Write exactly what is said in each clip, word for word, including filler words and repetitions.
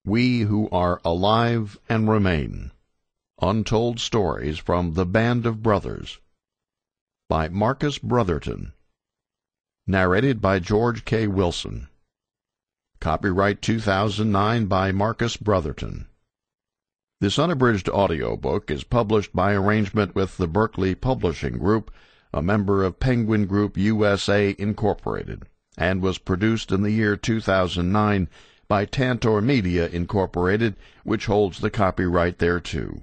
We Who Are Alive and Remain. Untold Stories from the Band of Brothers by Marcus Brotherton. Narrated by George K. Wilson. Copyright two thousand nine by Marcus Brotherton. This unabridged audiobook is published by arrangement with the Berkeley Publishing Group, a member of Penguin Group U S A Incorporated, and was produced in the year two thousand nine by Tantor Media Incorporated, which holds the copyright thereto.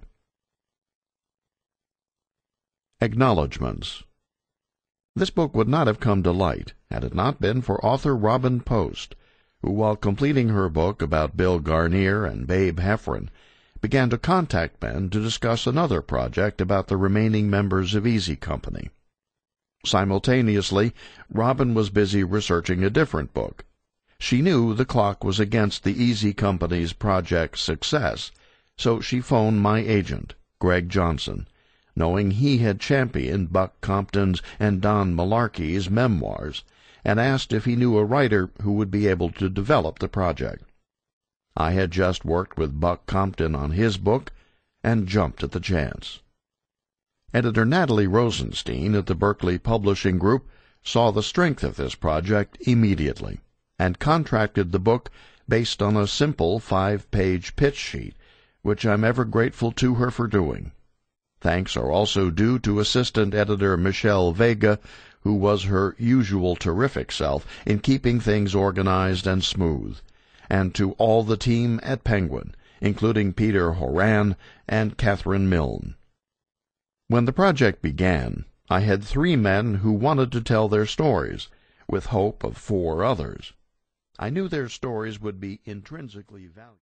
Acknowledgements. This book would not have come to light had it not been for author Robin Post, who, while completing her book about Bill Garnier and Babe Heffron, began to contact men to discuss another project about the remaining members of Easy Company. Simultaneously, Robin was busy researching a different book. She knew the clock was against the Easy Company's project success, so she phoned my agent, Greg Johnson, knowing he had championed Buck Compton's and Don Malarkey's memoirs, and asked if he knew a writer who would be able to develop the project. I had just worked with Buck Compton on his book, and jumped at the chance. Editor Natalie Rosenstein at the Berkeley Publishing Group saw the strength of this project immediately, and contracted the book based on a simple five-page pitch sheet, which I'm ever grateful to her for doing. Thanks are also due to assistant editor Michelle Vega, who was her usual terrific self in keeping things organized and smooth, and to all the team at Penguin, including Peter Horan and Catherine Milne. When the project began, I had three men who wanted to tell their stories, with hope of four others. I knew their stories would be intrinsically valuable.